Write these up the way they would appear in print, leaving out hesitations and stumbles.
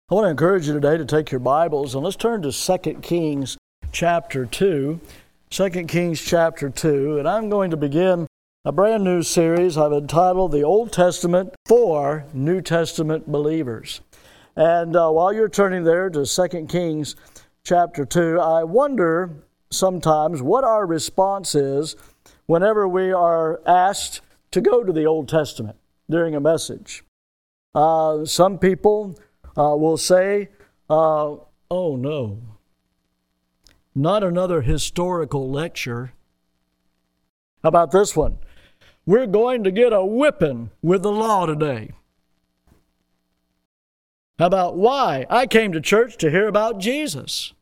I want to encourage you today to take your Bibles and let's turn to 2 Kings chapter 2. 2 Kings chapter 2, and I'm going to begin a brand new series I've entitled The Old Testament for New Testament Believers. And while you're turning there to 2 Kings chapter 2, I wonder sometimes what our response is whenever we are asked to go to the Old Testament during a message. Some people will say, oh no, not another historical lecture. How about this one? We're going to get a whipping with the law today. How about why? I came to church to hear about Jesus.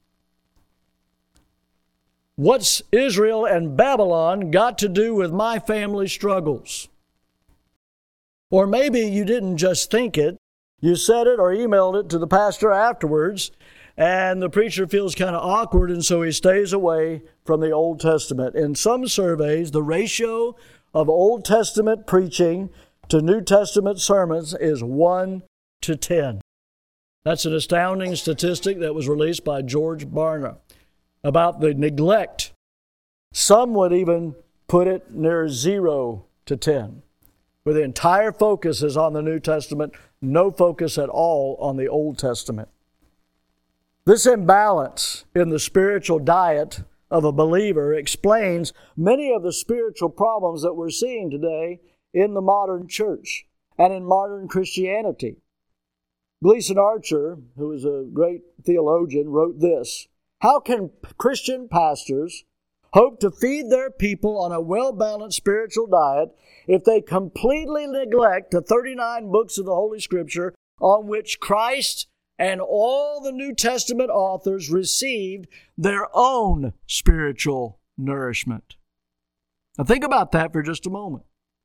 What's Israel and Babylon got to do with my family struggles? Or maybe you didn't just think it, you said it or emailed it to the pastor afterwards, and the preacher feels kind of awkward, and so he stays away from the Old Testament. In some surveys, the ratio of Old Testament preaching to New Testament sermons is 1 to 10. That's an astounding statistic that was released by George Barna about the neglect. Some would even put it near 0 to 10, where the entire focus is on the New Testament, no focus at all on the Old Testament. This imbalance in the spiritual diet of a believer explains many of the spiritual problems that we're seeing today in the modern church and in modern Christianity. Gleason Archer, who is a great theologian, wrote this: "How can Christian pastors hope to feed their people on a well-balanced spiritual diet if they completely neglect the 39 books of the Holy Scripture on which Christ and all the New Testament authors received their own spiritual nourishment?" Now think about that for just a moment.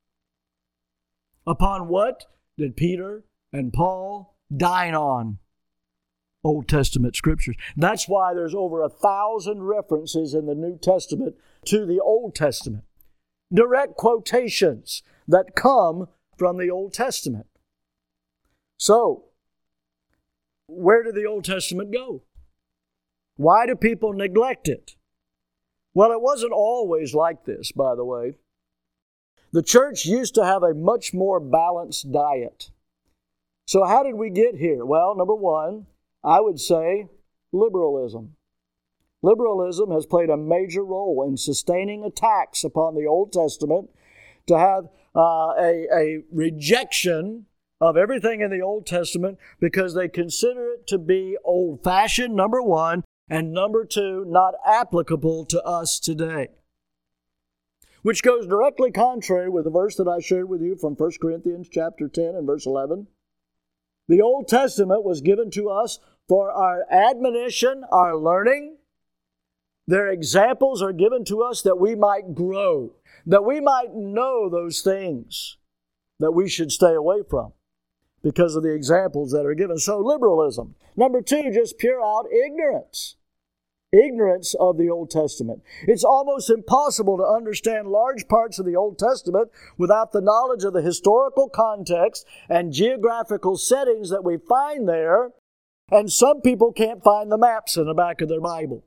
Upon what did Peter and Paul dine on? Old Testament scriptures. That's why there's over 1,000 references in the New Testament to the Old Testament. Direct quotations that come from the Old Testament. So, where did the Old Testament go? Why do people neglect it? Well, it wasn't always like this, by the way. The church used to have a much more balanced diet. So how did we get here? Well, number one, I would say liberalism. Liberalism has played a major role in sustaining attacks upon the Old Testament to have a rejection of everything in the Old Testament because they consider it to be old-fashioned, number one, and number two, not applicable to us today. Which goes directly contrary with the verse that I shared with you from 1 Corinthians chapter 10 and verse 11. The Old Testament was given to us for our admonition, our learning. Their examples are given to us that we might grow, that we might know those things that we should stay away from because of the examples that are given. So liberalism. Number two, just pure out ignorance. Ignorance of the Old Testament. It's almost impossible to understand large parts of the Old Testament without the knowledge of the historical context and geographical settings that we find there, and some people can't find the maps in the back of their Bible.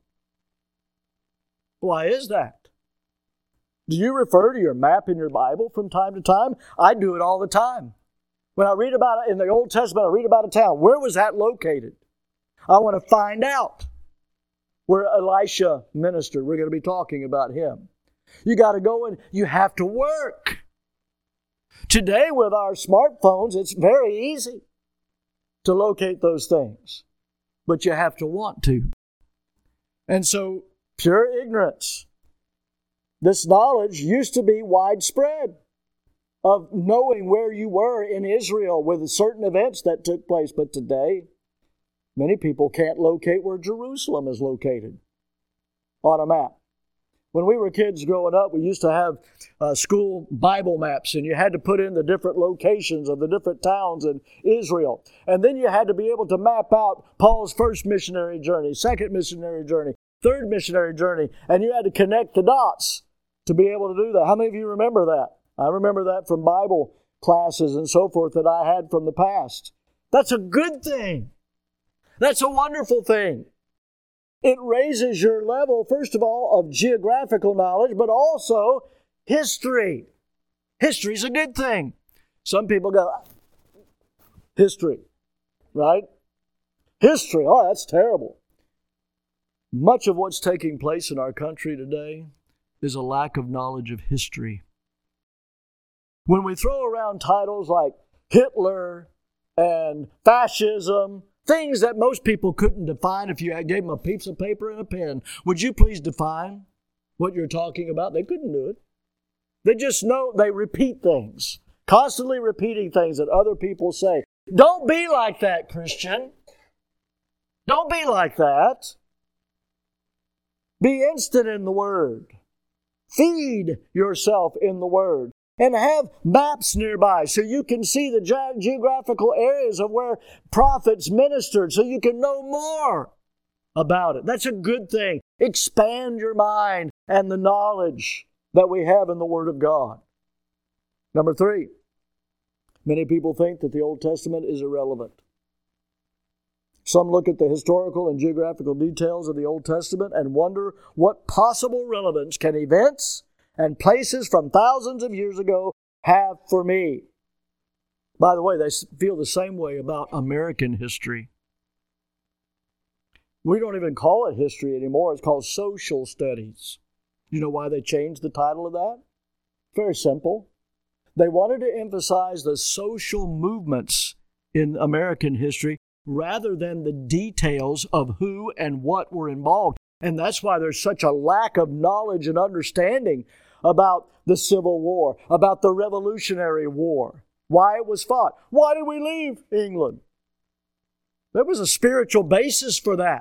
Why is that? Do you refer to your map in your Bible from time to time? I do it all the time. When I read about it in the Old Testament, I read about a town. Where was that located? I want to find out. Where Elisha ministered. We're going to be talking about him. You got to go and you have to work. Today with our smartphones, it's very easy to locate those things. But you have to want to. And so, pure ignorance. This knowledge used to be widespread of knowing where you were in Israel with certain events that took place. But today, many people can't locate where Jerusalem is located on a map. When we were kids growing up, we used to have school Bible maps, and you had to put in the different locations of the different towns in Israel. And then you had to be able to map out Paul's first missionary journey, second missionary journey, third missionary journey, and you had to connect the dots to be able to do that. How many of you remember that? I remember that from Bible classes and so forth that I had from the past. That's a good thing. That's a wonderful thing. It raises your level, first of all, of geographical knowledge, but also history. History's a good thing. Some people go, history, right? History, oh, that's terrible. Much of what's taking place in our country today is a lack of knowledge of history. When we throw around titles like Hitler and fascism, things that most people couldn't define if you gave them a piece of paper and a pen, would you please define what you're talking about? They couldn't do it. They just know, they repeat things, constantly repeating things that other people say. Don't be like that, Christian. Don't be like that. Be instant in the Word. Feed yourself in the Word. And have maps nearby so you can see the geographical areas of where prophets ministered so you can know more about it. That's a good thing. Expand your mind and the knowledge that we have in the Word of God. Number 3, many people think that the Old Testament is irrelevant. Some look at the historical and geographical details of the Old Testament and wonder what possible relevance can events and places from thousands of years ago have for me. By the way, they feel the same way about American history. We don't even call it history anymore. It's called social studies. You know why they changed the title of that? Very simple. They wanted to emphasize the social movements in American history rather than the details of who and what were involved. And that's why there's such a lack of knowledge and understanding about the Civil War, about the Revolutionary War, why it was fought. Why did we leave England? There was a spiritual basis for that.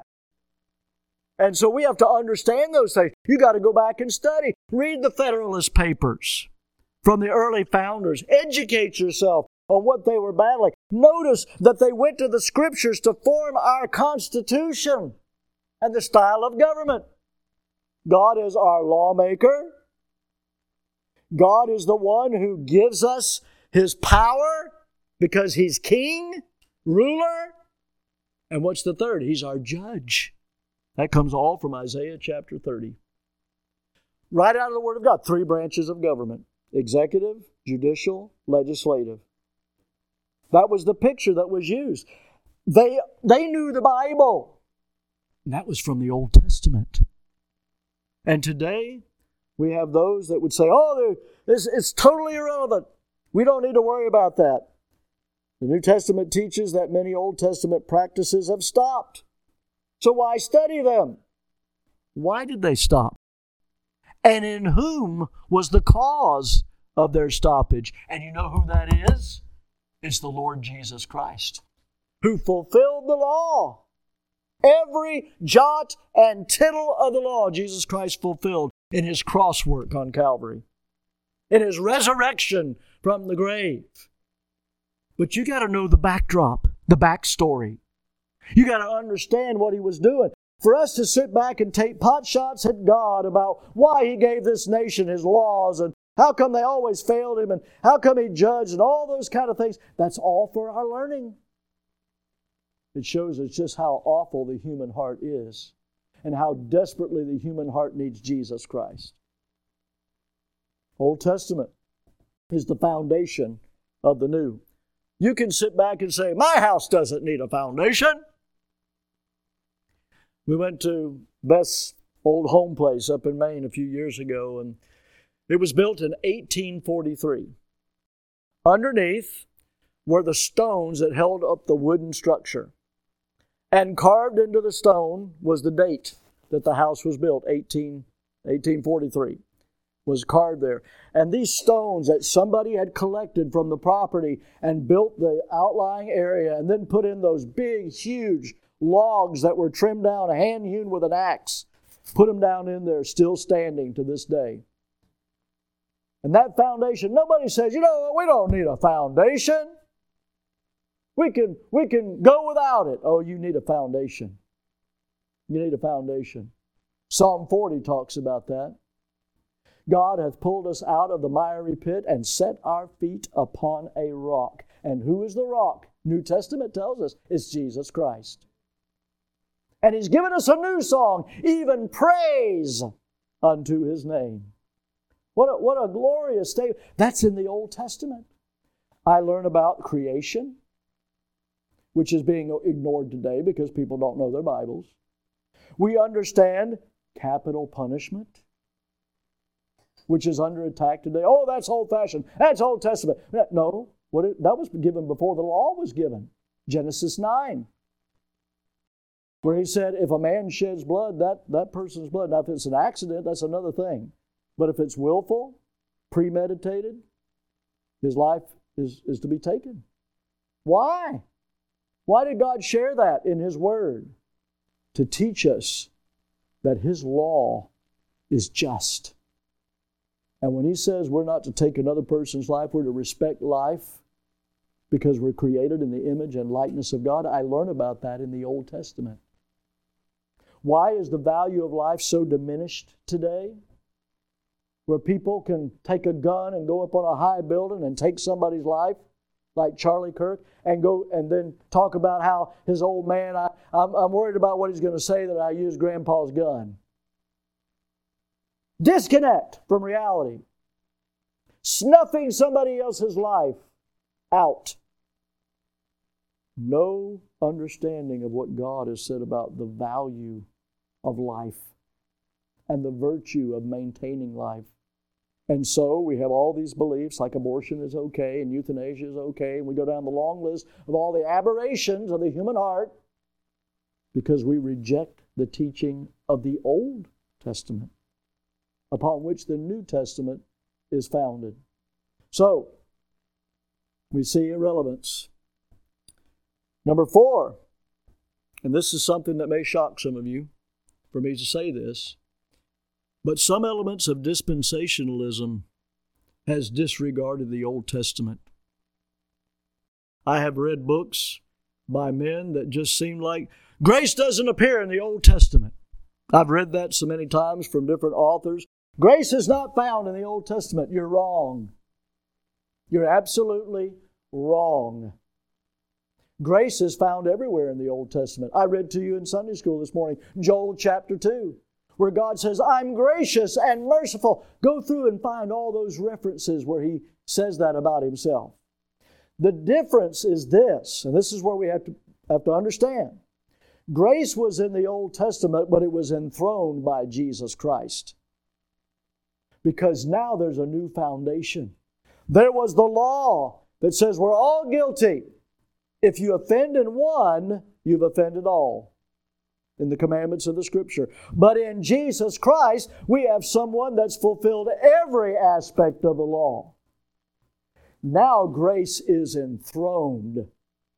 And so we have to understand those things. You got to go back and study. Read the Federalist Papers from the early founders. Educate yourself on what they were battling. Notice that they went to the Scriptures to form our Constitution and the style of government. God is our lawmaker. God is the one who gives us His power because He's king, ruler. And what's the third? He's our judge. That comes all from Isaiah chapter 30. Right out of the Word of God. 3 branches of government. Executive, judicial, legislative. That was the picture that was used. They knew the Bible. And that was from the Old Testament. And today, we have those that would say, oh, it's totally irrelevant. We don't need to worry about that. The New Testament teaches that many Old Testament practices have stopped. So why study them? Why did they stop? And in whom was the cause of their stoppage? And you know who that is? It's the Lord Jesus Christ, who fulfilled the law. Every jot and tittle of the law, Jesus Christ fulfilled in His cross work on Calvary, in His resurrection from the grave. But you got to know the backdrop, the backstory. You got to understand what He was doing. For us to sit back and take pot shots at God about why He gave this nation His laws and how come they always failed Him and how come He judged and all those kind of things, that's all for our learning. It shows us just how awful the human heart is and how desperately the human heart needs Jesus Christ. Old Testament is the foundation of the New. You can sit back and say, my house doesn't need a foundation. We went to Beth's old home place up in Maine a few years ago, and it was built in 1843. Underneath were the stones that held up the wooden structure. And carved into the stone was the date that the house was built, 1843, was carved there. And these stones that somebody had collected from the property and built the outlying area and then put in those big, huge logs that were trimmed down, hand-hewn with an axe, put them down in there, still standing to this day. And that foundation, nobody says, we don't need a foundation. We can go without it. Oh, you need a foundation. You need a foundation. Psalm 40 talks about that. God hath pulled us out of the miry pit and set our feet upon a rock. And who is the rock? New Testament tells us it's Jesus Christ. And He's given us a new song, even praise unto His name. What a glorious statement. That's in the Old Testament. I learn about creation, which is being ignored today because people don't know their Bibles. We understand capital punishment, which is under attack today. Oh, that's old-fashioned. That's Old Testament. No, that was given before the law was given. Genesis 9, where He said, if a man sheds blood, that person's blood. Now, if it's an accident, that's another thing. But if it's willful, premeditated, his life is to be taken. Why? Why did God share that in His Word? To teach us that His law is just. And when He says we're not to take another person's life, we're to respect life because we're created in the image and likeness of God, I learn about that in the Old Testament. Why is the value of life so diminished today? Where people can take a gun and go up on a high building and take somebody's life, like Charlie Kirk, and go and then talk about how his old man, I'm worried about what he's going to say that I used Grandpa's gun. Disconnect from reality. Snuffing somebody else's life out. No understanding of what God has said about the value of life and the virtue of maintaining life. And so we have all these beliefs like abortion is okay and euthanasia is okay, and we go down the long list of all the aberrations of the human heart because we reject the teaching of the Old Testament upon which the New Testament is founded. So, we see irrelevance. Number 4, and this is something that may shock some of you for me to say this, but some elements of dispensationalism has disregarded the Old Testament. I have read books by men that just seem like grace doesn't appear in the Old Testament. I've read that so many times from different authors. Grace is not found in the Old Testament. You're wrong. You're absolutely wrong. Grace is found everywhere in the Old Testament. I read to you in Sunday school this morning, Joel chapter 2. Where God says, I'm gracious and merciful. Go through and find all those references where He says that about Himself. The difference is this, and this is where we have to understand. Grace was in the Old Testament, but it was enthroned by Jesus Christ. Because now there's a new foundation. There was the law that says we're all guilty. If you offend in one, you've offended all. In the commandments of the Scripture. But in Jesus Christ, we have someone that's fulfilled every aspect of the law. Now grace is enthroned.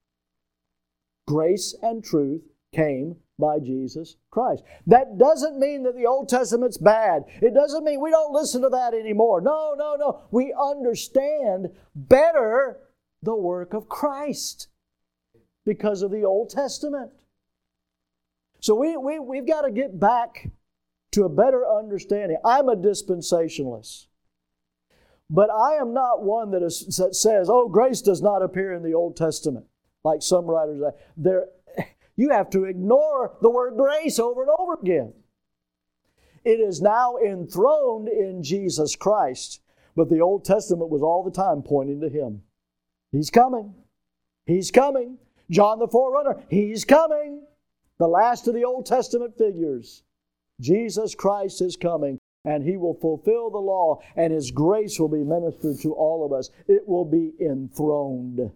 Grace and truth came by Jesus Christ. That doesn't mean that the Old Testament's bad. It doesn't mean we don't listen to that anymore. No. We understand better the work of Christ because of the Old Testament. So we've got to get back to a better understanding. I'm a dispensationalist. But I am not one that says, oh, grace does not appear in the Old Testament, like some writers say. You have to ignore the word grace over and over again. It is now enthroned in Jesus Christ. But the Old Testament was all the time pointing to Him. He's coming. He's coming. John the forerunner, He's coming. The last of the Old Testament figures. Jesus Christ is coming, and He will fulfill the law, and His grace will be ministered to all of us. It will be enthroned.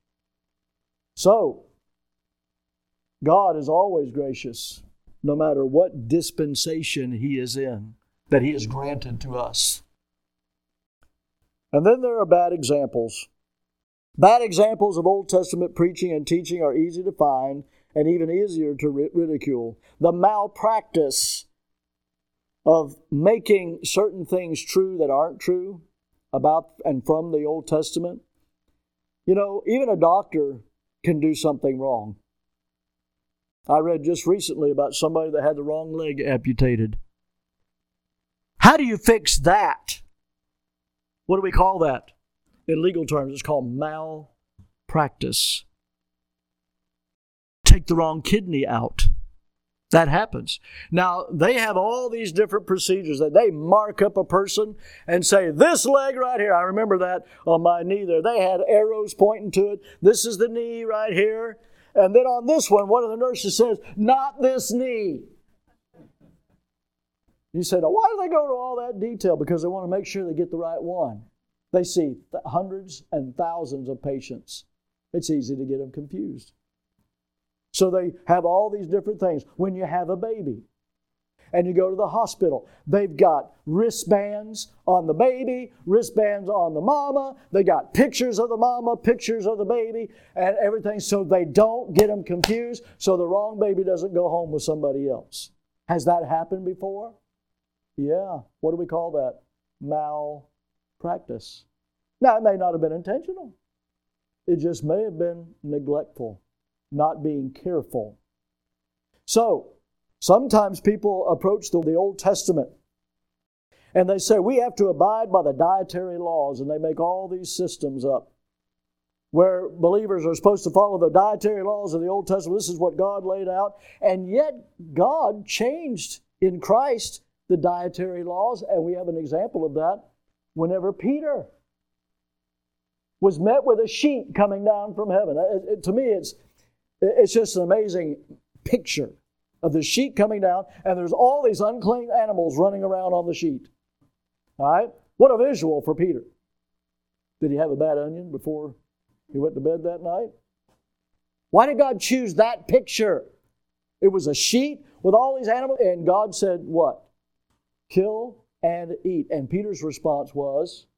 So, God is always gracious, no matter what dispensation He is in, that He has granted to us. And then there are bad examples. Bad examples of Old Testament preaching and teaching are easy to find, and even easier to ridicule. The malpractice of making certain things true that aren't true about and from the Old Testament. You know, even a doctor can do something wrong. I read just recently about somebody that had the wrong leg amputated. How do you fix that? What do we call that? In legal terms, it's called malpractice. Take the wrong kidney out. That happens. Now, they have all these different procedures that they mark up a person and say, this leg right here, I remember that on my knee there. They had arrows pointing to it. This is the knee right here. And then on this one of the nurses says, not this knee. You said, oh, why do they go to all that detail? Because they want to make sure they get the right one. They see hundreds and thousands of patients. It's easy to get them confused. So they have all these different things. When you have a baby and you go to the hospital, they've got wristbands on the baby, wristbands on the mama. They got pictures of the mama, pictures of the baby, and everything so they don't get them confused, so the wrong baby doesn't go home with somebody else. Has that happened before? Yeah. What do we call that? Malpractice. Now, it may not have been intentional. It just may have been neglectful. Not being careful. So, sometimes people approach the Old Testament and they say, we have to abide by the dietary laws, and they make all these systems up where believers are supposed to follow the dietary laws of the Old Testament. This is what God laid out. And yet, God changed in Christ the dietary laws, and we have an example of that whenever Peter was met with a sheet coming down from heaven. To me, it's just an amazing picture of the sheet coming down, and there's all these unclean animals running around on the sheet. All right? What a visual for Peter. Did he have a bad onion before he went to bed that night? Why did God choose that picture? It was a sheet with all these animals, and God said what? Kill and eat. And Peter's response was,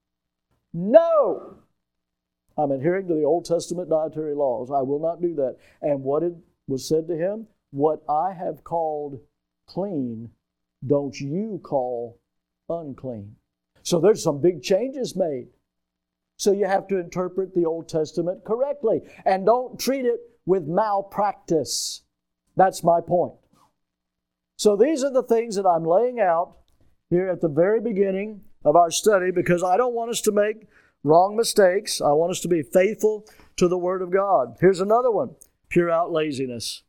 no! I'm adhering to the Old Testament dietary laws. I will not do that. And what was said to him? What I have called clean, don't you call unclean. So there's some big changes made. So you have to interpret the Old Testament correctly. And don't treat it with malpractice. That's my point. So these are the things that I'm laying out here at the very beginning of our study, because I don't want us to make wrong mistakes. I want us to be faithful to the Word of God. Here's another one. Pure out laziness.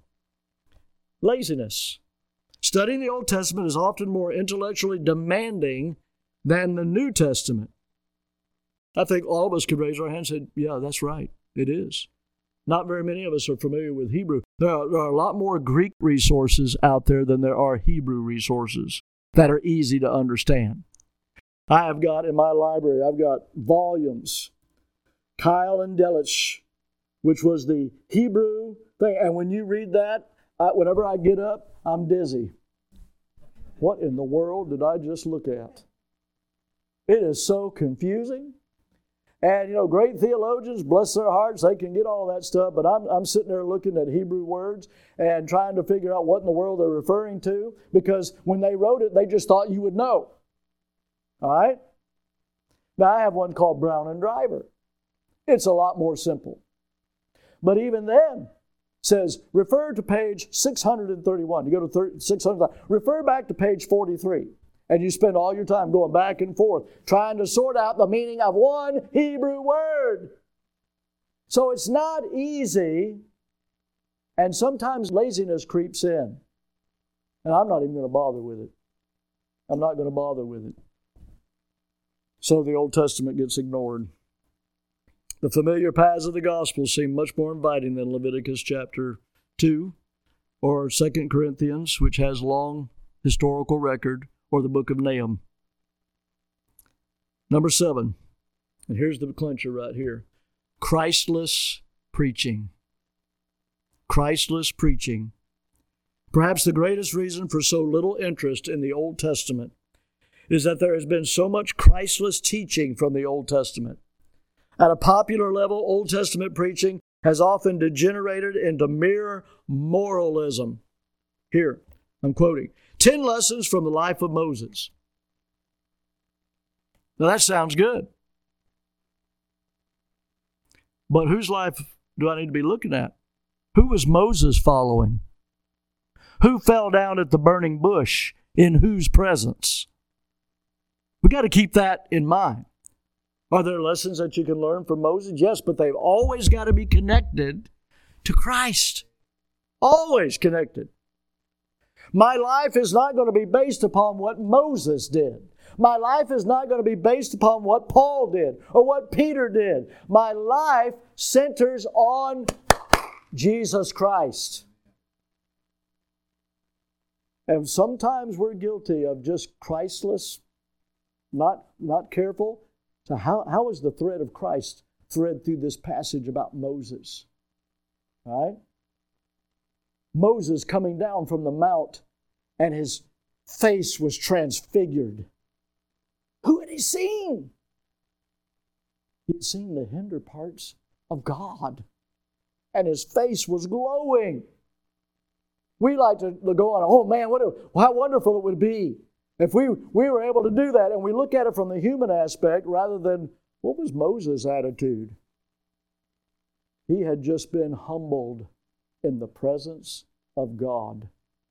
Laziness. Studying the Old Testament is often more intellectually demanding than the New Testament. I think all of us could raise our hands and say, yeah, that's right. It is. Not very many of us are familiar with Hebrew. There are a lot more Greek resources out there than there are Hebrew resources that are easy to understand. I have got in my library, I've got volumes. Keil and Delitzsch, which was the Hebrew thing. And when you read that, whenever I get up, I'm dizzy. What in the world did I just look at? It is so confusing. And, great theologians, bless their hearts, they can get all that stuff. But I'm sitting there looking at Hebrew words and trying to figure out what in the world they're referring to. Because when they wrote it, they just thought you would know. All right? Now, I have one called Brown and Driver. It's a lot more simple. But even then, says, refer to page 631. You go to 600, refer back to page 43. And you spend all your time going back and forth, trying to sort out the meaning of one Hebrew word. So it's not easy, and sometimes laziness creeps in. And I'm not even going to bother with it. I'm not going to bother with it. So the Old Testament gets ignored. The familiar paths of the gospel seem much more inviting than Leviticus chapter 2 or 2 Corinthians, which has long historical record, or the book of Nahum. Number 7, and here's the clincher right here. Christless preaching. Christless preaching. Perhaps the greatest reason for so little interest in the Old Testament is that there has been so much Christless teaching from the Old Testament. At a popular level, Old Testament preaching has often degenerated into mere moralism. Here, I'm quoting, 10 lessons from the life of Moses. Now that sounds good. But whose life do I need to be looking at? Who was Moses following? Who fell down at the burning bush? In whose presence? We got to keep that in mind. Are there lessons that you can learn from Moses? Yes, but they've always got to be connected to Christ. Always connected. My life is not going to be based upon what Moses did. My life is not going to be based upon what Paul did or what Peter did. My life centers on Jesus Christ. And sometimes we're guilty of just Christless, not careful. So how is the thread of Christ thread through this passage about Moses? All right? Moses coming down from the mount and his face was transfigured. Who had he seen? He had seen the hinder parts of God. And his face was glowing. We like to go on, oh man, how wonderful it would be if we were able to do that. And we look at it from the human aspect rather than, what was Moses' attitude? He had just been humbled in the presence of God.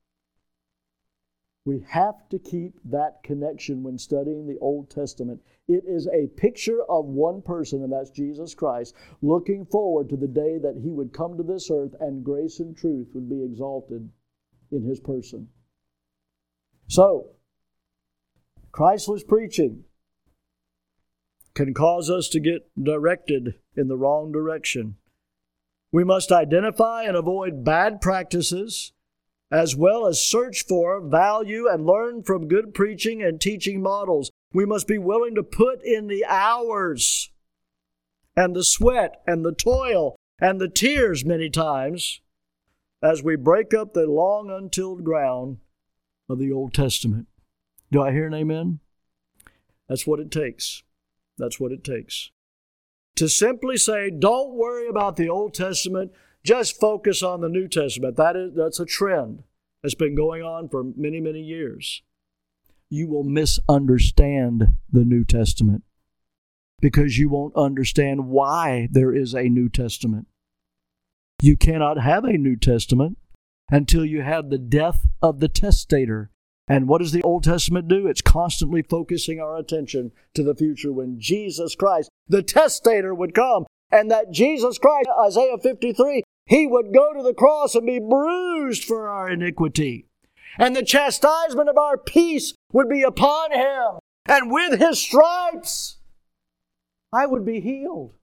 We have to keep that connection when studying the Old Testament. It is a picture of one person, and that's Jesus Christ, looking forward to the day that He would come to this earth and grace and truth would be exalted in His person. So, Christless preaching can cause us to get directed in the wrong direction. We must identify and avoid bad practices, as well as search for, value, and learn from good preaching and teaching models. We must be willing to put in the hours and the sweat and the toil and the tears many times as we break up the long untilled ground of the Old Testament. Do I hear an amen? That's what it takes. That's what it takes. To simply say, don't worry about the Old Testament, just focus on the New Testament. That's a trend that's been going on for many, many years. You will misunderstand the New Testament because you won't understand why there is a New Testament. You cannot have a New Testament until you have the death of the testator. And what does the Old Testament do? It's constantly focusing our attention to the future when Jesus Christ, the testator, would come. And that Jesus Christ, Isaiah 53, He would go to the cross and be bruised for our iniquity. And the chastisement of our peace would be upon Him. And with His stripes, I would be healed.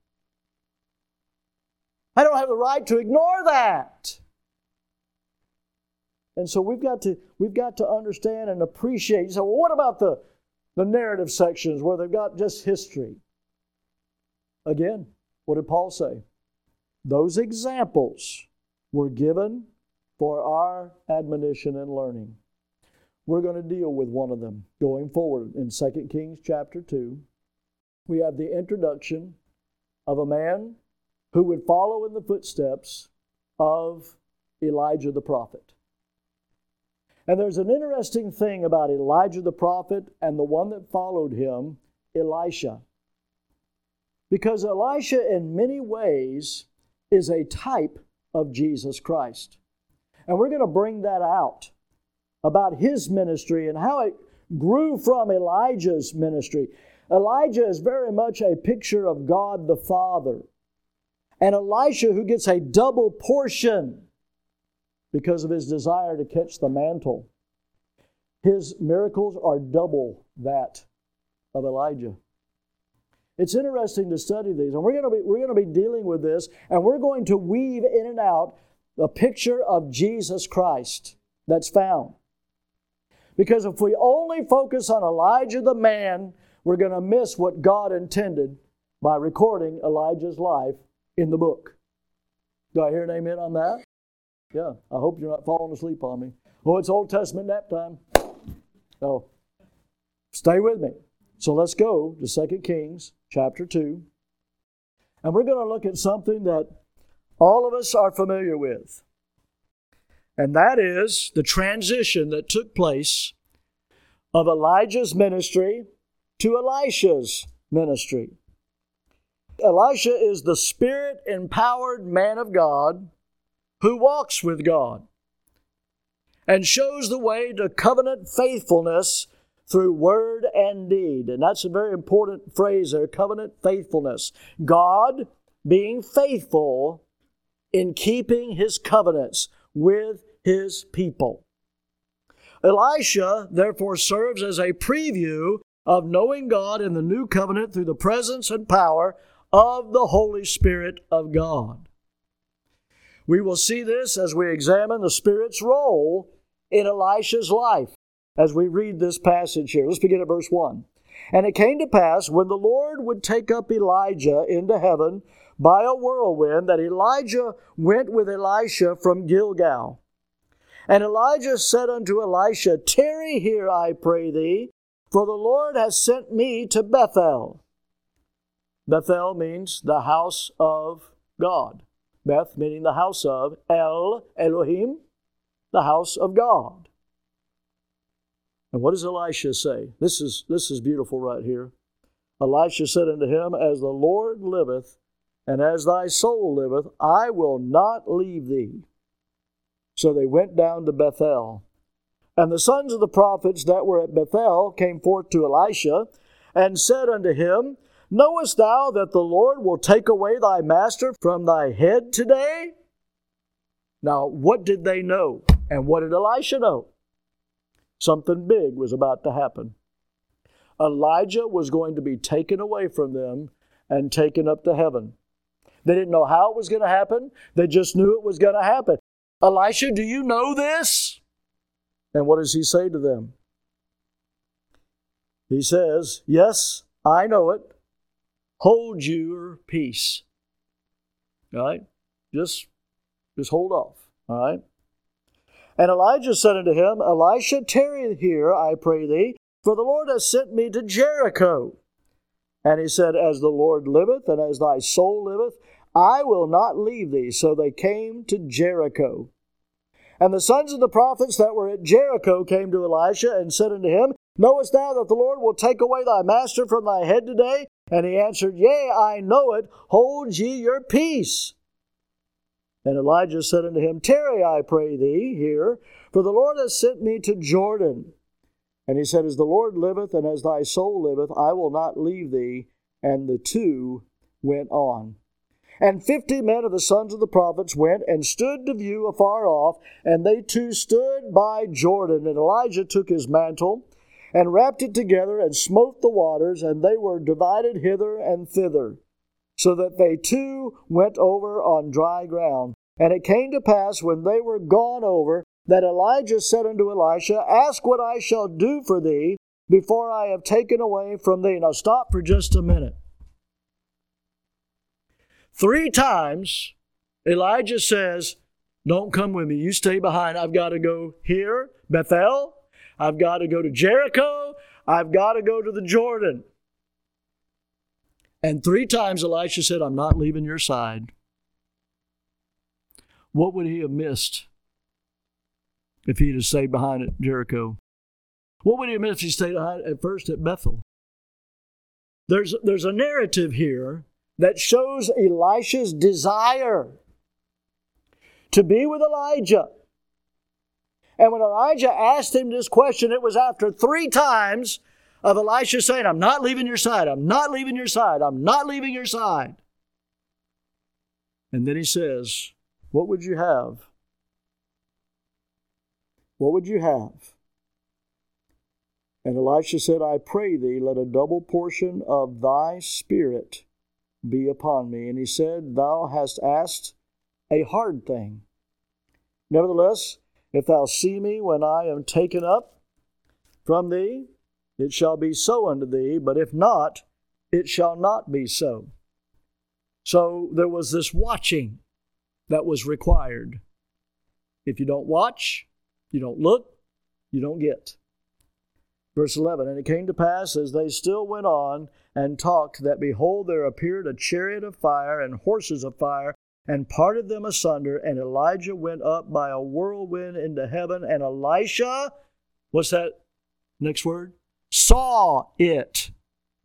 I don't have the right to ignore that. And so we've got to understand and appreciate. You say, well, what about the narrative sections where they've got just history? Again, what did Paul say? Those examples were given for our admonition and learning. We're going to deal with one of them going forward in 2 Kings chapter 2. We have the introduction of a man who would follow in the footsteps of Elijah the prophet. And there's an interesting thing about Elijah the prophet and the one that followed him, Elisha. Because Elisha, in many ways, is a type of Jesus Christ. And we're going to bring that out about his ministry and how it grew from Elijah's ministry. Elijah is very much a picture of God the Father. And Elisha, who gets a double portion because of his desire to catch the mantle. His miracles are double that of Elijah. It's interesting to study these, and we're going to be dealing with this, and we're going to weave in and out a picture of Jesus Christ that's found. Because if we only focus on Elijah the man, we're going to miss what God intended by recording Elijah's life in the book. Do I hear an amen on that? Yeah, I hope you're not falling asleep on me. Oh, it's Old Testament nap time. No. Stay with me. So let's go to 2 Kings chapter 2. And we're going to look at something that all of us are familiar with. And that is the transition that took place of Elijah's ministry to Elisha's ministry. Elisha is the Spirit-empowered man of God who walks with God and shows the way to covenant faithfulness through word and deed. And that's a very important phrase there, covenant faithfulness. God being faithful in keeping His covenants with His people. Elisha, therefore, serves as a preview of knowing God in the new covenant through the presence and power of the Holy Spirit of God. We will see this as we examine the Spirit's role in Elisha's life as we read this passage here. Let's begin at verse 1. And it came to pass, when the Lord would take up Elijah into heaven by a whirlwind, that Elijah went with Elisha from Gilgal. And Elijah said unto Elisha, Tarry here, I pray thee, for the Lord has sent me to Bethel. Bethel means the house of God. Beth meaning the house of, El, Elohim, the house of God. And what does Elisha say? This is beautiful right here. Elisha said unto him, As the Lord liveth, and as thy soul liveth, I will not leave thee. So they went down to Bethel. And the sons of the prophets that were at Bethel came forth to Elisha, and said unto him, Knowest thou that the Lord will take away thy master from thy head today? Now, what did they know? And what did Elisha know? Something big was about to happen. Elijah was going to be taken away from them and taken up to heaven. They didn't know how it was going to happen. They just knew it was going to happen. Elisha, do you know this? And what does he say to them? He says, Yes, I know it. Hold your peace. All right? Just hold off. All right? And Elijah said unto him, Elisha, tarry here, I pray thee, for the Lord has sent me to Jericho. And he said, As the Lord liveth, and as thy soul liveth, I will not leave thee. So they came to Jericho. And the sons of the prophets that were at Jericho came to Elisha and said unto him, Knowest thou that the Lord will take away thy master from thy head today? And he answered, Yea, I know it. Hold ye your peace. And Elijah said unto him, Tarry, I pray thee, here, for the Lord has sent me to Jordan. And he said, As the Lord liveth, and as thy soul liveth, I will not leave thee. And the two went on. And 50 men of the sons of the prophets went and stood to view afar off, and they too stood by Jordan. And Elijah took his mantle, and wrapped it together, and smote the waters, and they were divided hither and thither, so that they too went over on dry ground. And it came to pass, when they were gone over, that Elijah said unto Elisha, Ask what I shall do for thee before I have taken away from thee. Now stop for just a minute. 3 times Elijah says, Don't come with me. You stay behind. I've got to go here, Bethel. I've got to go to Jericho. I've got to go to the Jordan. And 3 times Elisha said, I'm not leaving your side. What would he have missed if he'd have stayed behind at Jericho? What would he have missed if he stayed behind at first at Bethel? There's a narrative here that shows Elisha's desire to be with Elijah. And when Elijah asked him this question, it was after 3 times of Elisha saying, I'm not leaving your side, I'm not leaving your side, I'm not leaving your side. And then he says, What would you have? What would you have? And Elisha said, I pray thee, let a double portion of thy spirit be upon me. And he said, Thou hast asked a hard thing. Nevertheless, if thou see me when I am taken up from thee, it shall be so unto thee, but if not, it shall not be so. So there was this watching that was required. If you don't watch, you don't look, you don't get. Verse 11, And it came to pass, as they still went on and talked, that behold, there appeared a chariot of fire and horses of fire, and parted them asunder, and Elijah went up by a whirlwind into heaven, and Elisha, what's that next word? Saw it.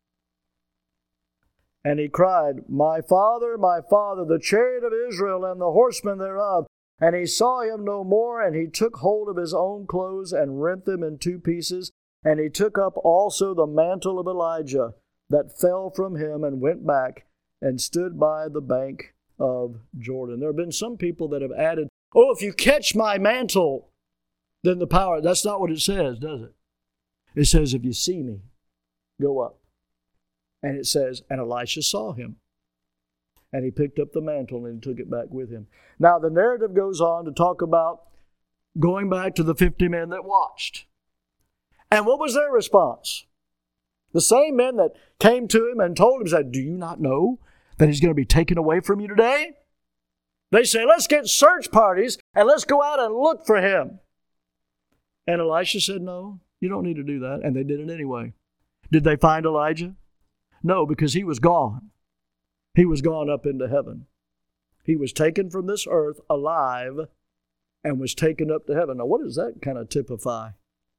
And he cried, my father, the chariot of Israel and the horsemen thereof. And he saw him no more, and he took hold of his own clothes and rent them in 2 pieces. And he took up also the mantle of Elijah that fell from him, and went back and stood by the bank of Jordan. There have been some people that have added, if you catch my mantle, Then the power, that's not what it says, does it? It says, if you see me, go up. And it says, and Elisha saw him. And he picked up the mantle and took it back with him. Now the narrative goes on to talk about going back to the 50 men that watched. And what was their response? The same men that came to him and told him, said, do you not know that he's going to be taken away from you today? They say, let's get search parties and let's go out and look for him. And Elisha said, no, you don't need to do that. And they did it anyway. Did they find Elijah? No, because he was gone. He was gone up into heaven. He was taken from this earth alive and was taken up to heaven. Now, what does that kind of typify?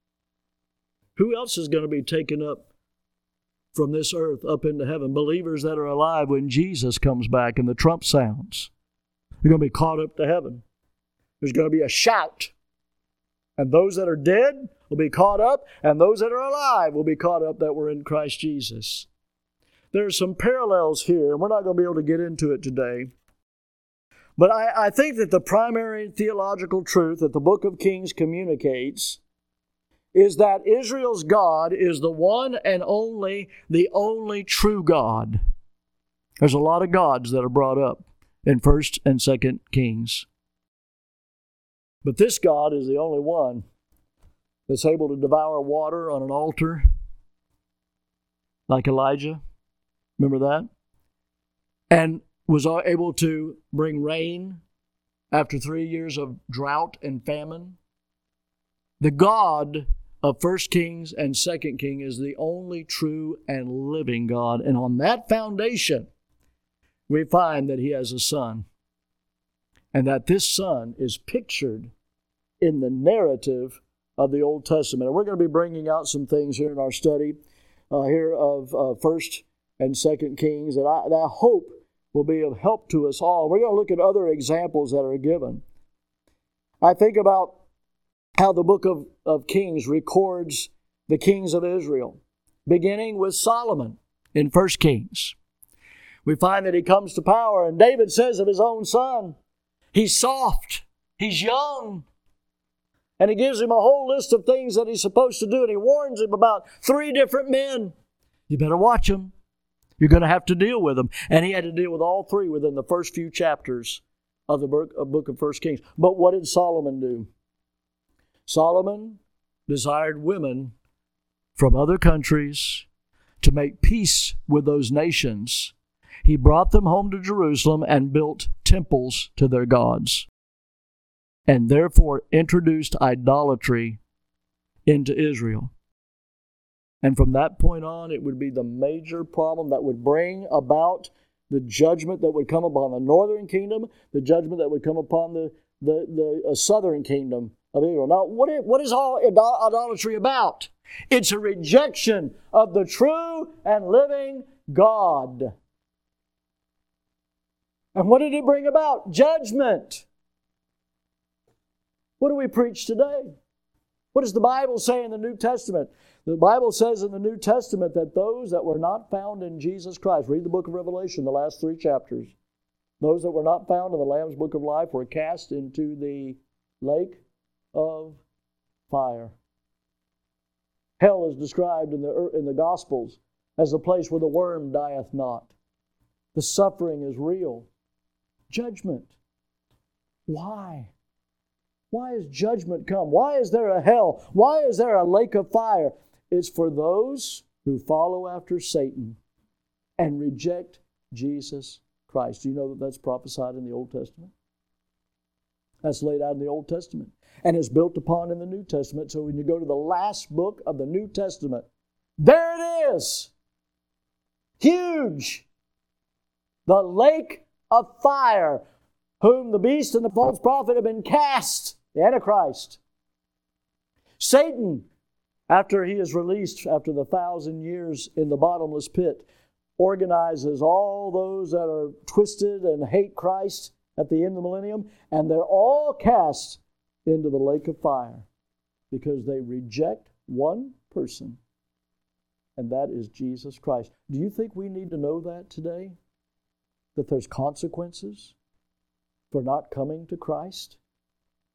Who else is going to be taken up from this earth up into heaven? Believers that are alive when Jesus comes back and the trump sounds. They're going to be caught up to heaven. There's going to be a shout. And those that are dead will be caught up, and those that are alive will be caught up that were in Christ Jesus. There are some parallels here, and we're not going to be able to get into it today. But I think that the primary theological truth that the book of Kings communicates is that Israel's God is the one and only, the only true God. There's a lot of gods that are brought up in 1st and 2nd Kings. But this God is the only one that's able to devour water on an altar like Elijah. Remember that? And was able to bring rain after 3 years of drought and famine. The God of 1st Kings and 2nd Kings is the only true and living God. And on that foundation, we find that he has a son. And that this son is pictured in the narrative of the Old Testament. And we're going to be bringing out some things here in our study here of 1st and 2nd Kings that I hope will be of help to us all. We're going to look at other examples that are given. I think about how the book of Kings records the kings of Israel, beginning with Solomon in 1st Kings. We find that he comes to power, and David says of his own son, he's soft, he's young, and he gives him a whole list of things that he's supposed to do, and he warns him about 3 different men. You better watch them. You're going to have to deal with them. And he had to deal with all 3 within the first few chapters of the book of 1 Kings. But what did Solomon do? Solomon desired women from other countries to make peace with those nations. He brought them home to Jerusalem and built temples to their gods, and therefore introduced idolatry into Israel. And from that point on, it would be the major problem that would bring about the judgment that would come upon the northern kingdom, the judgment that would come upon the southern kingdom of Israel. Now, what is all idolatry about? It's a rejection of the true and living God. And what did it bring about? Judgment. What do we preach today? What does the Bible say in the New Testament? The Bible says in the New Testament that those that were not found in Jesus Christ, read the book of Revelation, the last 3 chapters, those that were not found in the Lamb's Book of Life were cast into the lake of fire. Hell is described in the Gospels as the place where the worm dieth not. The suffering is real. Judgment. Why? Why has judgment come? Why is there a hell? Why is there a lake of fire? It's for those who follow after Satan and reject Jesus Christ. Do you know that that's prophesied in the Old Testament? That's laid out in the Old Testament and is built upon in the New Testament. So when you go to the last book of the New Testament, there it is. Huge. The lake of fire, whom the beast and the false prophet have been cast, the Antichrist. Satan, after he is released after the 1,000 years in the bottomless pit, organizes all those that are twisted and hate Christ at the end of the millennium, and they're all cast into the lake of fire because they reject one person, and that is Jesus Christ. Do you think we need to know that today? That there's consequences for not coming to Christ?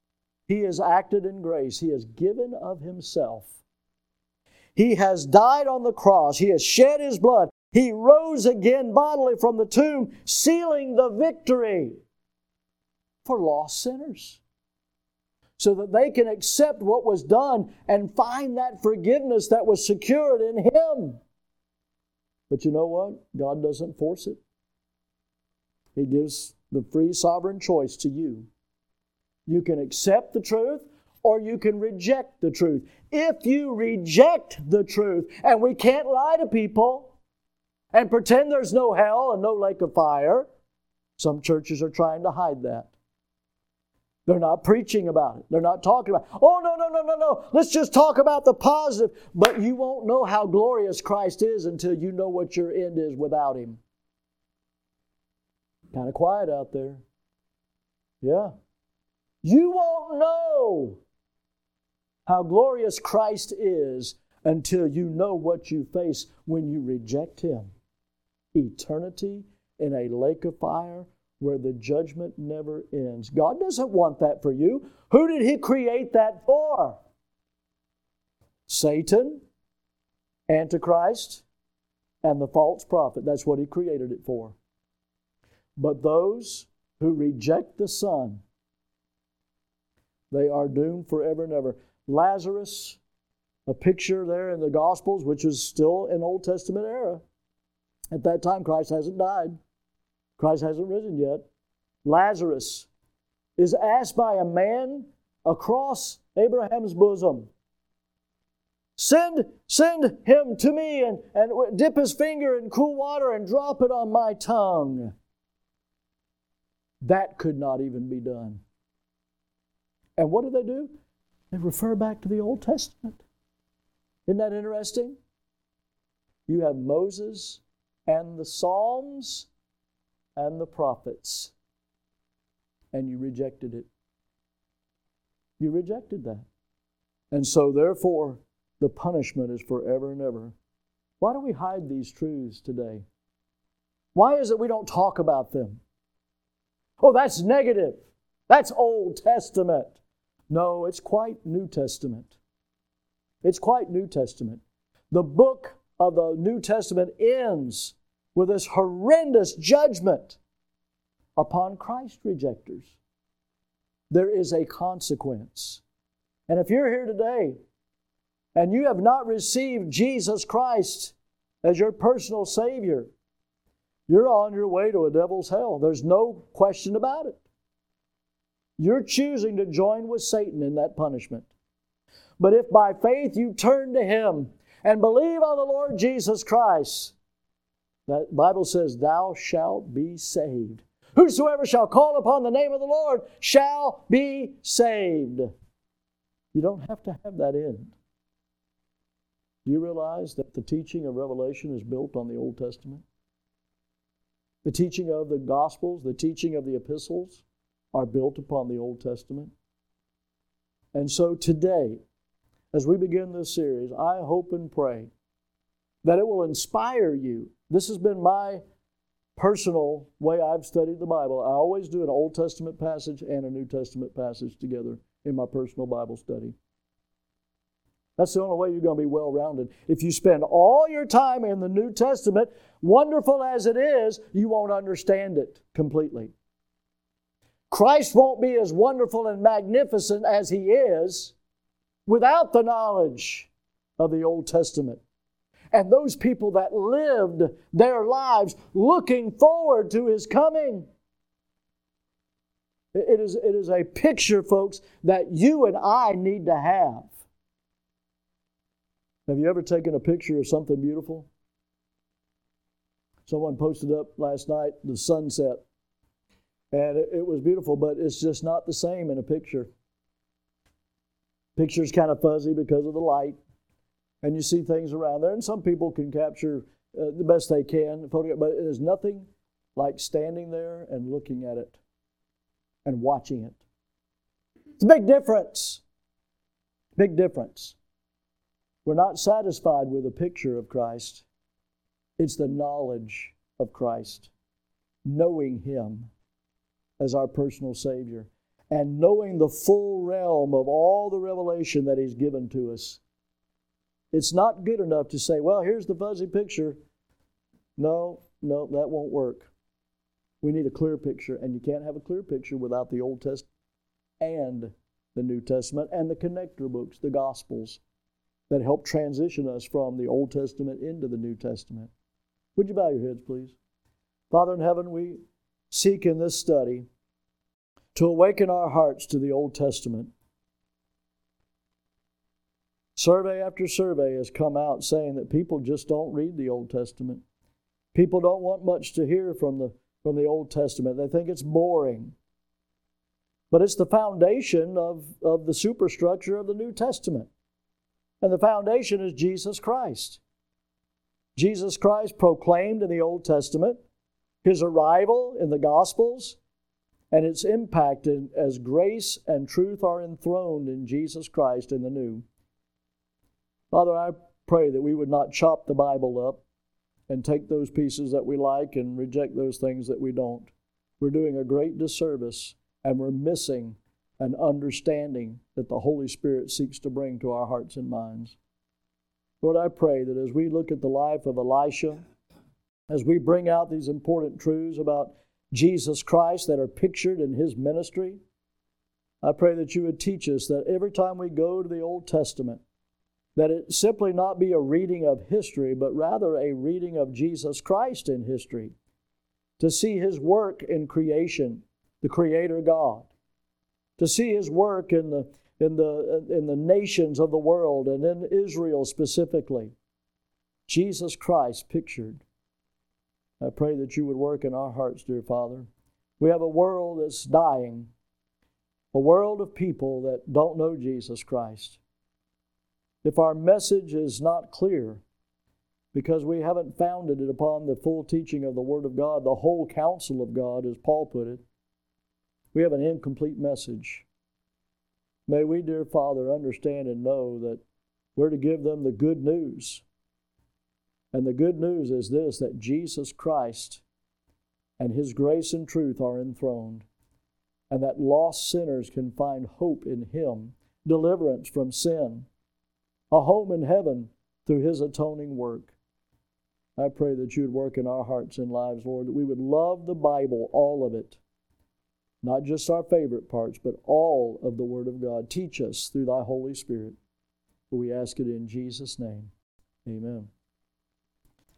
He has acted in grace. He has given of Himself. He has died on the cross. He has shed His blood. He rose again bodily from the tomb, sealing the victory for lost sinners, so that they can accept what was done and find that forgiveness that was secured in Him. But you know what? God doesn't force it. He gives the free sovereign choice to you. You can accept the truth or you can reject the truth. If you reject the truth, and we can't lie to people and pretend there's no hell and no lake of fire. Some churches are trying to hide that. They're not preaching about it. They're not talking about it. Oh, no. Let's just talk about the positive. But you won't know how glorious Christ is until you know what your end is without Him. Kind of quiet out there. Yeah. You won't know how glorious Christ is until you know what you face when you reject Him. Eternity in a lake of fire where the judgment never ends. God doesn't want that for you. Who did He create that for? Satan, Antichrist, and the false prophet. That's what He created it for. But those who reject the Son, they are doomed forever and ever. Lazarus, a picture there in the Gospels, which is still an Old Testament era. At that time, Christ hasn't died. Christ hasn't risen yet. Lazarus is asked by a man across Abraham's bosom, Send him to me and dip his finger in cool water and drop it on my tongue. That could not even be done. And what do? They refer back to the Old Testament. Isn't that interesting? You have Moses and the Psalms and the prophets, and you rejected it. You rejected that. And so therefore, the punishment is forever and ever. Why do we hide these truths today? Why is it we don't talk about them? Oh, that's negative. That's Old Testament. No, it's quite New Testament. It's quite New Testament. The book of the New Testament ends with this horrendous judgment upon Christ rejectors. There is a consequence. And if you're here today and you have not received Jesus Christ as your personal Savior, you're on your way to a devil's hell. There's no question about it. You're choosing to join with Satan in that punishment. But if by faith you turn to Him and believe on the Lord Jesus Christ, the Bible says, thou shalt be saved. Whosoever shall call upon the name of the Lord shall be saved. You don't have to have that end. Do you realize that the teaching of Revelation is built on the Old Testament? The teaching of the Gospels, the teaching of the epistles are built upon the Old Testament. And so today, as we begin this series, I hope and pray that it will inspire you. This has been my personal way I've studied the Bible. I always do an Old Testament passage and a New Testament passage together in my personal Bible study. That's the only way you're going to be well-rounded. If you spend all your time in the New Testament, wonderful as it is, you won't understand it completely. Christ won't be as wonderful and magnificent as He is without the knowledge of the Old Testament. And those people that lived their lives looking forward to His coming. It is a picture, folks, that you and I need to have. Have you ever taken a picture of something beautiful? Someone posted up last night the sunset. And it was beautiful, but it's just not the same in a picture. Picture's kind of fuzzy because of the light. And you see things around there. And some people can capture the best they can, but it is nothing like standing there and looking at it and watching it. It's a big difference. Big difference. We're not satisfied with a picture of Christ. It's the knowledge of Christ. Knowing Him as our personal Savior. and knowing the full realm of all the revelation that He's given to us. It's not good enough to say, well, here's the fuzzy picture. No, that won't work. We need a clear picture, and you can't have a clear picture without the Old Testament and the New Testament and the connector books, the Gospels, that help transition us from the Old Testament into the New Testament. Would you bow your heads, please? Father in heaven, we seek in this study to awaken our hearts to the Old Testament. Survey after survey has come out saying that people just don't read the Old Testament. People don't want much to hear from the Old Testament. They think it's boring. But it's the foundation of the superstructure of the New Testament. And the foundation is Jesus Christ. Jesus Christ proclaimed in the Old Testament, His arrival in the Gospels, and its impact as grace and truth are enthroned in Jesus Christ in the New. Father, I pray that we would not chop the Bible up and take those pieces that we like and reject those things that we don't. We're doing a great disservice, and we're missing an understanding that the Holy Spirit seeks to bring to our hearts and minds. Lord, I pray that as we look at the life of Elisha, as we bring out these important truths about Jesus Christ that are pictured in His ministry, I pray that You would teach us that every time we go to the Old Testament, that it simply not be a reading of history, but rather a reading of Jesus Christ in history, to see His work in creation, the Creator God, to see His work in the nations of the world and in Israel specifically. Jesus Christ pictured. I pray that You would work in our hearts, dear Father. We have a world that's dying, a world of people that don't know Jesus Christ. If our message is not clear, because we haven't founded it upon the full teaching of the Word of God, the whole counsel of God, as Paul put it, we have an incomplete message. May we, dear Father, understand and know that we're to give them the good news. And the good news is this, that Jesus Christ and His grace and truth are enthroned, and that lost sinners can find hope in Him, deliverance from sin, a home in heaven through His atoning work. I pray that You would work in our hearts and lives, Lord, that we would love the Bible, all of it, not just our favorite parts, but all of the Word of God. Teach us through Thy Holy Spirit. We ask it in Jesus' name. Amen.